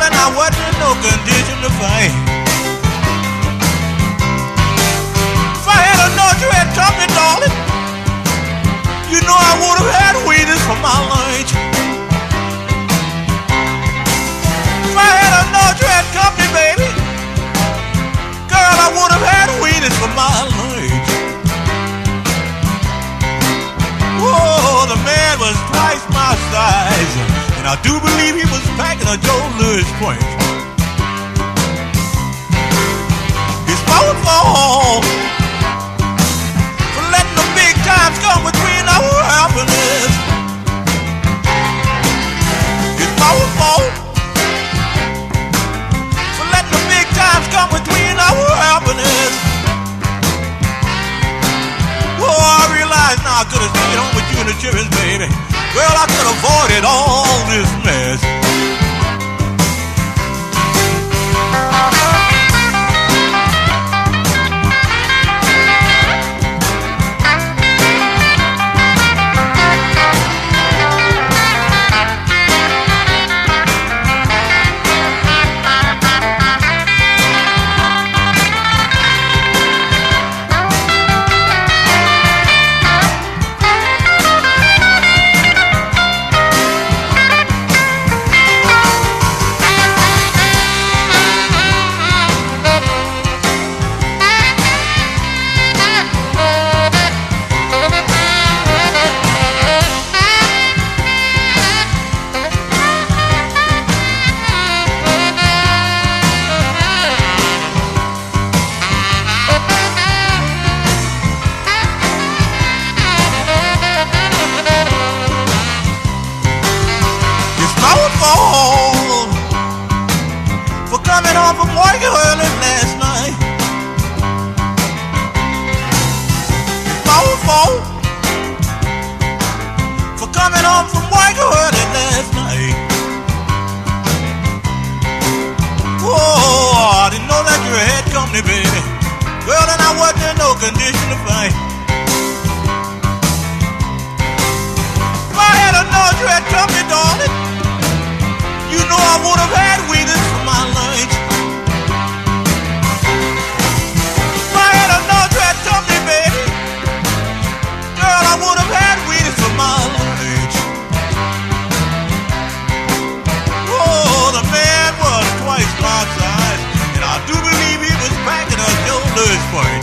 and I wasn't in no condition to fight. If I had known you had company, darling, you know I would have had Wheaties for my lunch. If I had known you had company, baby, girl, I would have had Wheaties for my lunch. Whoa, the man was twice my size, and I do believe he was packing a Joe Louis punch. It's my fault for letting the big times come between our happiness. It's my fault for letting the big times come between our happiness. Whoa, I realize now I could have stayed home with you and the children, baby. Girl, I could have avoided all this mess. For coming home from work early last night. It's my fault for coming home from work early last night. Whoa, I didn't know that you had company, baby. Girl, and I wasn't in no condition to fight. If I had known you had company, darling, you know I would have had Wheaties for my lunch. If I had known you had company, baby, girl, I would have had Wheaties for my lunch. Oh, the man was twice my size, and I do believe he was packing a Joe Louis punch.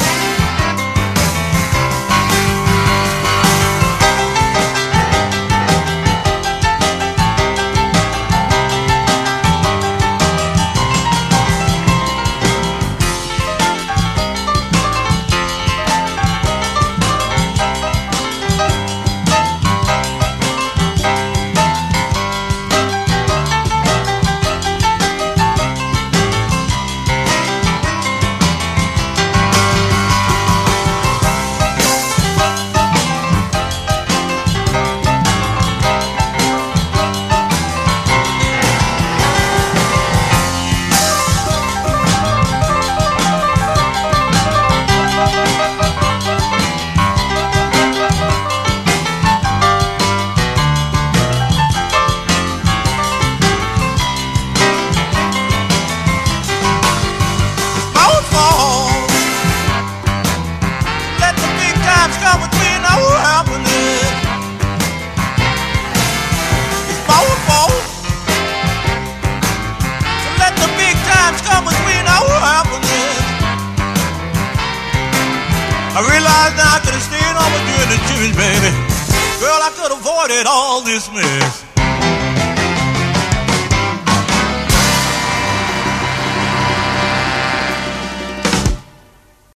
I realize now I could have stayed on with you in the church, baby. Girl, I could have avoided all this mess.